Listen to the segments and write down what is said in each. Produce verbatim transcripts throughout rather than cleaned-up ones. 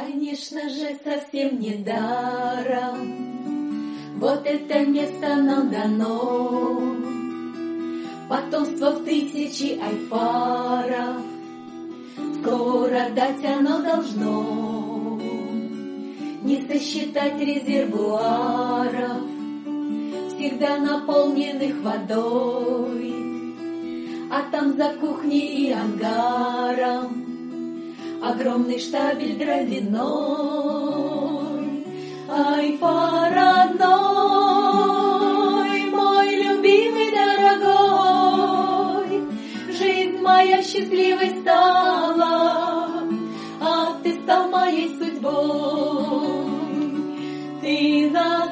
Конечно же, совсем не даром вот это место нам дано. Потомство в тысячи айфаров скоро дать оно должно. Не сосчитать резервуаров, всегда наполненных водой, а там за кухней и ангаром огромный штабель дровяной. Айфа родной, мой любимый, дорогой, жизнь моя счастливой стала, а ты стал моей судьбой. Ты нас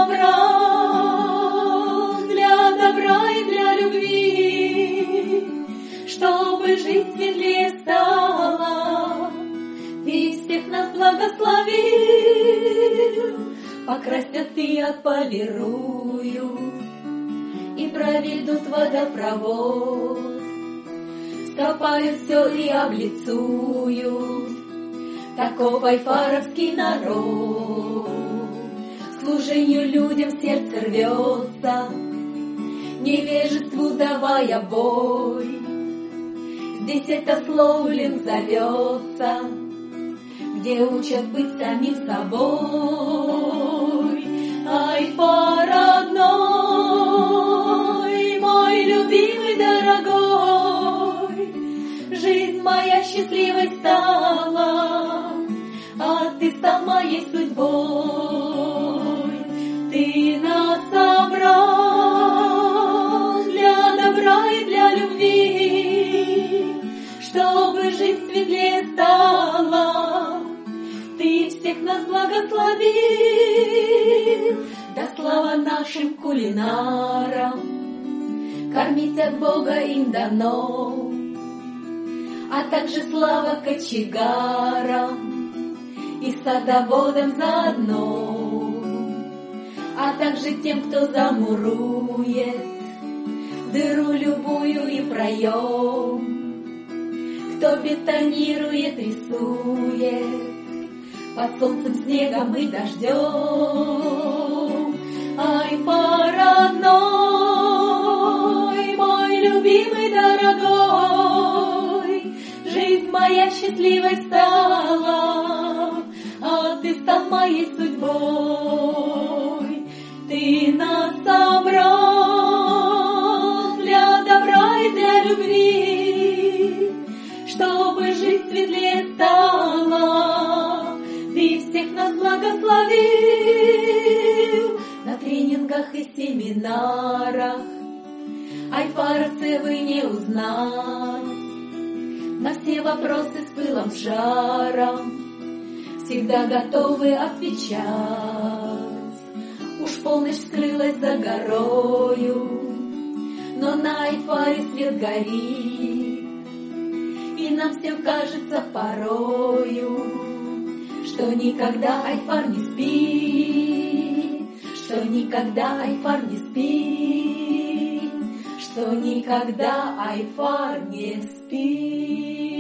собрал для добра и для любви, чтобы жизнь светлее стала. Ты всех нас благословил, покрасят и отполируют, и проведут водопровод, скопают все и облицуют. Таков айфаровский народ, к служению людям сердце рвется, невежеству давая бой. Здесь это слоулинг зовется, где учат быть самим собой. Айфа родной, мой любимый, дорогой, жизнь моя счастливой стала, а ты стал моей судьбой. Ты нас собрал для добра и для любви, чтобы жизнь светлее стала. Ты всех нас благословил, да слава нашим кулинарам, кормить от Бога им дано, а также слава кочегарам и садоводам заодно, а также тем, кто замурует дыру любую и проем, кто бетонирует, рисует под солнцем, снегом и дождем. Айфа родной, мой любимый, дорогой, жизнь моя счастливой стала, а ты стал моей судьбой. Ты нас собрал для добра и для любви, чтобы жизнь светлее стала. Ты всех нас благословил на тренингах и семинарах. Айфаровцы вы не узнать, на все вопросы с пылом жаром всегда готовы отвечать. Уж полночь скрылась за горою, но на айфаре свет горит, и нам всем кажется порою, что никогда айфар не спит, что никогда айфар не спит, что никогда айфар не спит.